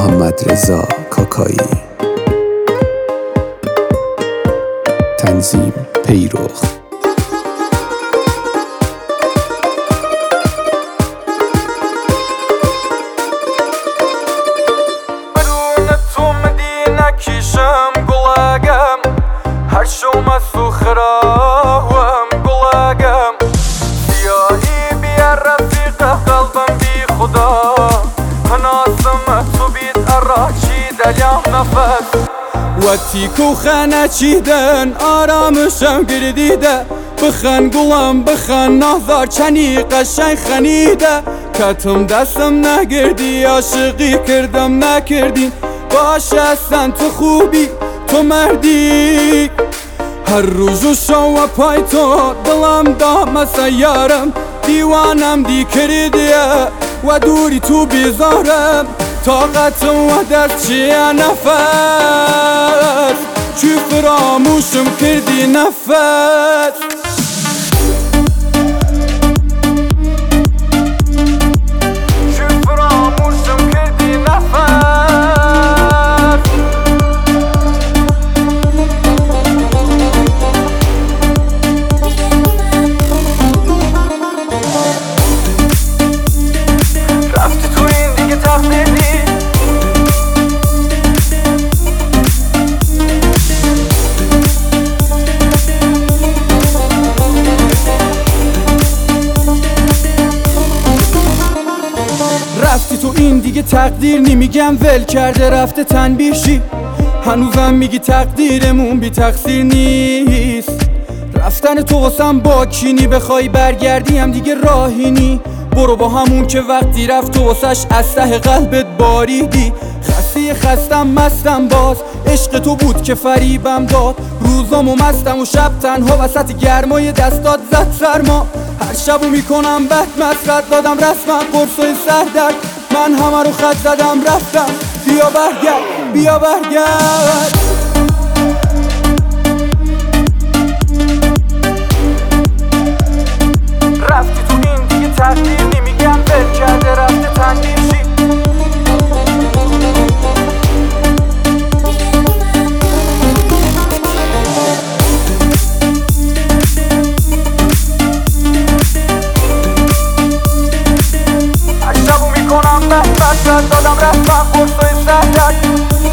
محمد رضا کاکایی. تنظیم پیروخ. کیشم گلاگم هر شوم سخراوم گلاگم سیاهی بیا رفیق قلبم بی خدا هناسم تو بید اراچی دلیم نفس وقتی کو خانه چیدن آرامشم گردیده بخن گلم بخن نازار چنی قشنگ خنیده کتم دستم نگردی عاشقی کردم نکردی باشه سن تو خوبی تو مردی هر روز و شو و پای تو دلم دامسه یارم دیوانم دی کردیه و دوری تو بیزارم طاقتم و دست چیه نفس چی فراموشم کردی نفس رفتی تو این دیگه تقدیر نمیگم ول کرده رفته تنبیه شی هنوزم میگی تقدیرمون بی تقصیر نیست رفتن تو واسم با کینی بخوای برگردی هم دیگه راهی برو با همون که وقتی رفت تو واسش از ته قلبت باریدی خستم مستم باز عشق تو بود که فریبم داد روزامو مستم و شب تنها وسط گرمای دستات زد سرما هر شبو میکنم بد مسرت دادم رسمم قرصای سردرد من همه رو خط زدم رفتم بیا برگرد بیا برگرد رفتی تو این دیگه تقدیر نمیگم ول کرده رفته تنبیه شی مسرت دادم رفتم قرصای سردرد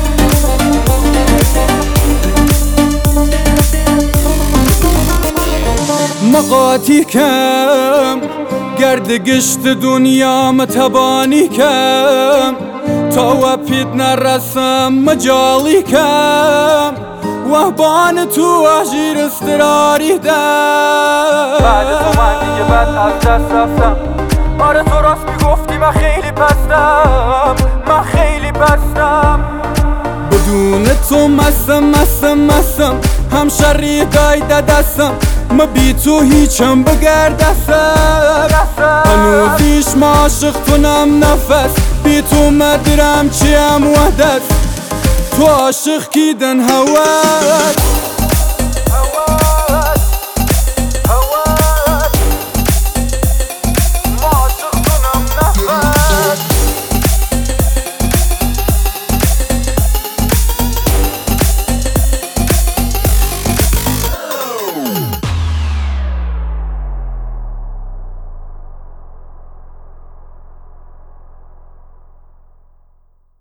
مقاطی کم گرد گشت دنیا متبانی کم تا و پید نرسم مجالی کم وحبان تو عجیر استراری دم بعد تو من دیگه بد از دست رفتم آره تو راست میگفتی من خیلی پستم من خیلی پستم بدون تو مستم هم شری دایده دستم ما بی تو هیچم بگردستم هنوزیش ما عاشق کنم نفس بی تو مدرم چیم وحدت تو عاشق کیدن هوت